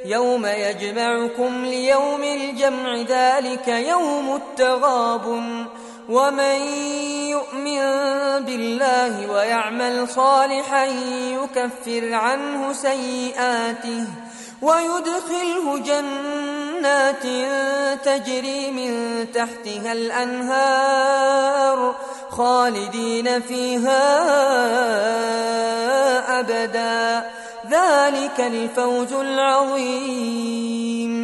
يوم يجمعكم ليوم الجمع ذلك يوم التغابن ومن يؤمن بالله ويعمل صالحا يكفر عنه سيئاته ويدخله جنات تجري من تحتها الأنهار خالدين فيها أبدا ذلك الفوز العظيم